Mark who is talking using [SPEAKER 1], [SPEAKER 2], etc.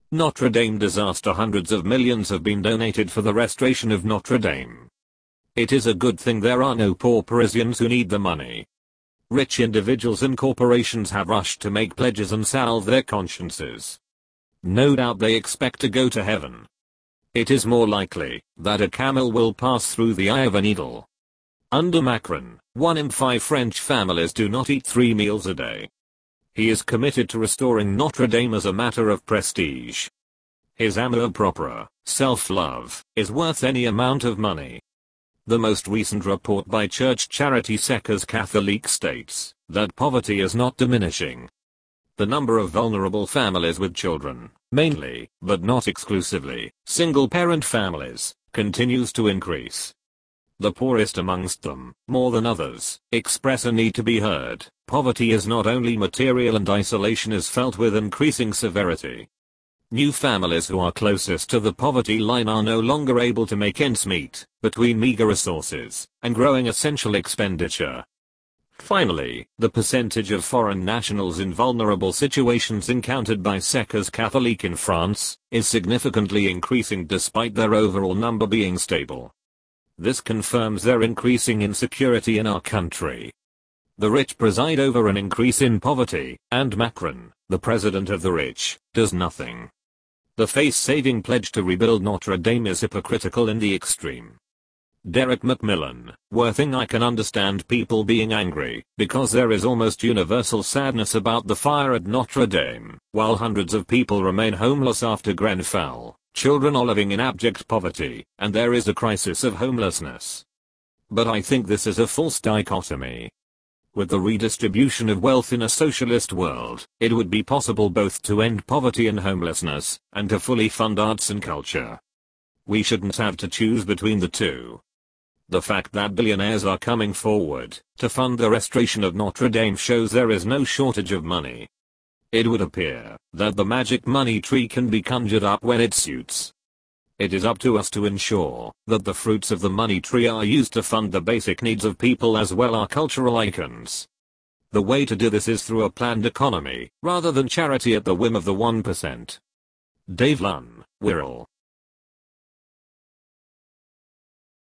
[SPEAKER 1] Notre Dame disaster. Hundreds of millions have been donated for the restoration of Notre Dame. It is a good thing there are no poor Parisians who need the money. Rich individuals and corporations have rushed to make pledges and salve their consciences. No doubt they expect to go to heaven. It is more likely that a camel will pass through the eye of a needle. Under Macron, 1 in 5 French families do not eat 3 meals a day. He is committed to restoring Notre Dame as a matter of prestige. His amour propre, self-love, is worth any amount of money. The most recent report by church charity Secours Catholique states that poverty is not diminishing. The number of vulnerable families with children, mainly, but not exclusively, single-parent families, continues to increase. The poorest amongst them, more than others, express a need to be heard. Poverty is not only material and isolation is felt with increasing severity. New families who are closest to the poverty line are no longer able to make ends meet, between meager resources and growing essential expenditure. Finally, the percentage of foreign nationals in vulnerable situations encountered by Secours Catholique in France is significantly increasing despite their overall number being stable. This confirms their increasing insecurity in our country. The rich preside over an increase in poverty, and Macron, the president of the rich, does nothing. The face-saving pledge to rebuild Notre Dame is hypocritical in the extreme. Derek Macmillan, Worthing. I can understand people being angry, because there is almost universal sadness about the fire at Notre Dame, while hundreds of people remain homeless after Grenfell. Children are living in abject poverty, and there is a crisis of homelessness. But I think this is a false dichotomy. With the redistribution of wealth in a socialist world, it would be possible both to end poverty and homelessness, and to fully fund arts and culture. We shouldn't have to choose between the two. The fact that billionaires are coming forward to fund the restoration of Notre Dame shows there is no shortage of money. It would appear that the magic money tree can be conjured up when it suits. It is up to us to ensure that the fruits of the money tree are used to fund the basic needs of people as well as our cultural icons. The way to do this is through a planned economy, rather than charity at the whim of the 1%. Dave Lunn, Wirral.